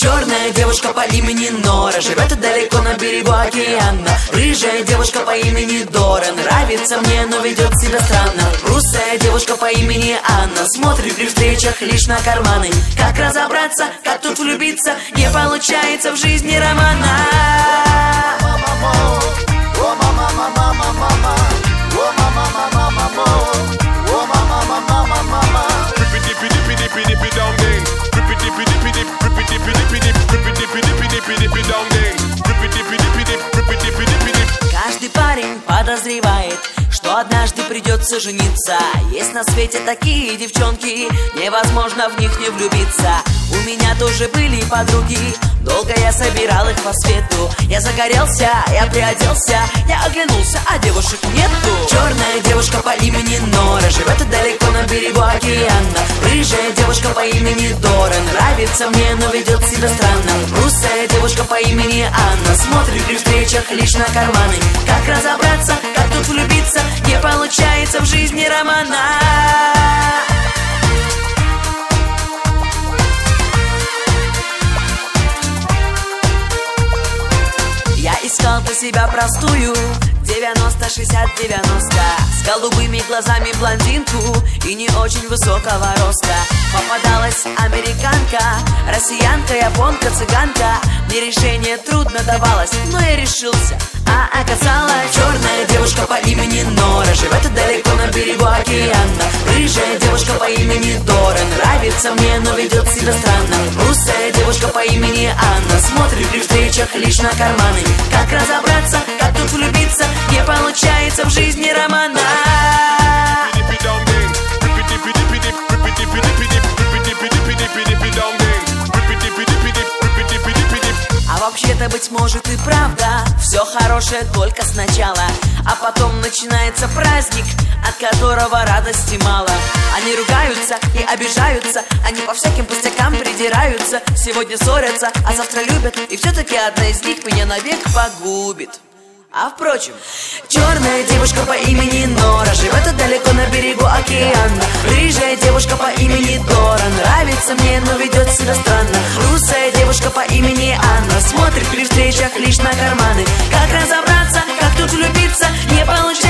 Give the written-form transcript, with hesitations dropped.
Черная девушка по имени Нора живет далеко на берегу океана. Рыжая девушка по имени Дора нравится мне, но ведет себя странно. Русая девушка по имени Анна смотрит при встречах лишь на карманы. Как разобраться, как тут влюбиться, не получается в жизни романа. Каждый парень подозревает, что однажды придется жениться. Есть на свете такие девчонки, невозможно в них не влюбиться. У меня тоже были подруги, долго я собирал их по свету. Я загорелся, я приоделся, я оглянулся, а девушек нету. Черная девушка по имени Нора живет далеко на берегу океана. Рыжая девушка по имени Дора нравится мне, но ведет себя странно. Русая девушка по имени Анна смотрит при встречах лишь на карманы. Как разобраться, как тут влюбиться, не получается в жизни романа. Я искал для себя простую 90-60-90 с голубыми глазами блондинку и не очень высокого роста. Попадалась американка, россиянка, японка, цыганка. Мне решение трудно давалось, но я решился, а оказалось. Черная девушка по имени Нора живет далеко на берегу океана. Рыжая девушка по имени Дора нравится мне, но ведет себя странно. Русая девушка по имени Анна смотрит при встречах лишь на карманы. Как разобраться, как тут влюбиться, не получается в жизни романа. А вообще-то, быть может, и правда, все хорошее только сначала, а потом начинается праздник, от которого радости мало. Они ругаются и обижаются, они по всяким пустякам придираются. Сегодня ссорятся, а завтра любят, и все-таки одна из них меня навек погубит. А впрочем, черная девушка по имени Нора живет далеко на берегу океана. Рыжая девушка по имени Дора нравится мне, но ведет себя странно. Русая девушка по имени Анна смотрит при встречах лишь на карманы. Как разобраться, как тут влюбиться, не получается